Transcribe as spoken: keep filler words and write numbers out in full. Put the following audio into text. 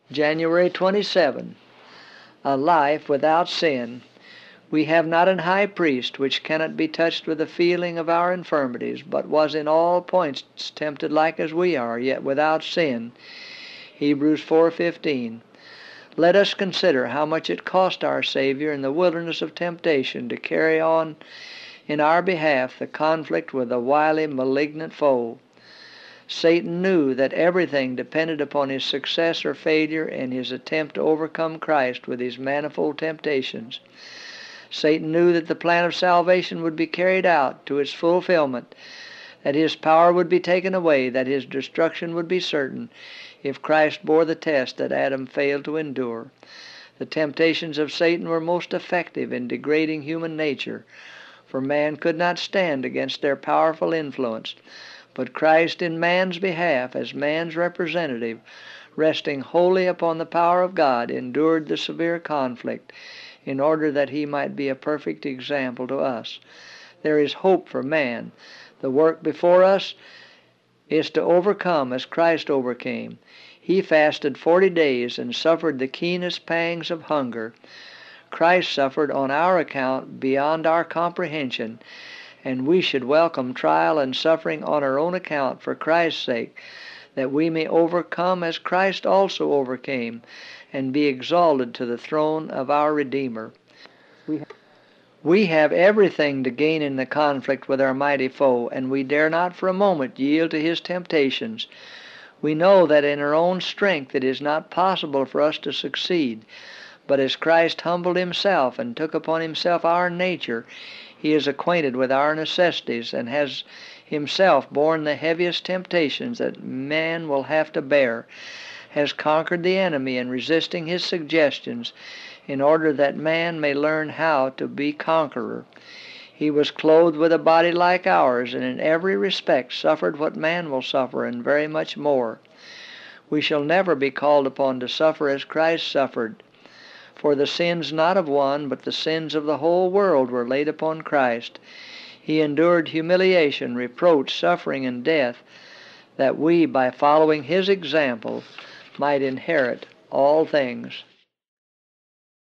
January twenty-seventh. A life without sin. We have not an high priest which cannot be touched with the feeling of our infirmities, but was in all points tempted like as we are, yet without sin. Hebrews four fifteen. Let us consider how much it cost our Savior in the wilderness of temptation to carry on in our behalf the conflict with a wily, malignant foe. Satan knew that everything depended upon his success or failure in his attempt to overcome Christ with his manifold temptations. Satan knew that the plan of salvation would be carried out to its fulfillment, that his power would be taken away, that his destruction would be certain if Christ bore the test that Adam failed to endure. The temptations of Satan were most effective in degrading human nature, for man could not stand against their powerful influence. But Christ in man's behalf, as man's representative, resting wholly upon the power of God, endured the severe conflict in order that he might be a perfect example to us. There is hope for man. The work before us is to overcome as Christ overcame. He fasted forty days and suffered the keenest pangs of hunger. Christ suffered on our account beyond our comprehension, and we should welcome trial and suffering on our own account for Christ's sake, that we may overcome as Christ also overcame, and be exalted to the throne of our Redeemer. We have everything to gain in the conflict with our mighty foe, and we dare not for a moment yield to his temptations. We know that in our own strength it is not possible for us to succeed, but as Christ humbled himself and took upon himself our nature, he is acquainted with our necessities and has himself borne the heaviest temptations that man will have to bear, has conquered the enemy in resisting his suggestions, in order that man may learn how to be conqueror. He was clothed with a body like ours, and in every respect suffered what man will suffer, and very much more. We shall never be called upon to suffer as Christ suffered, for the sins not of one, but the sins of the whole world were laid upon Christ. He endured humiliation, reproach, suffering, and death, that we, by following his example, might inherit all things.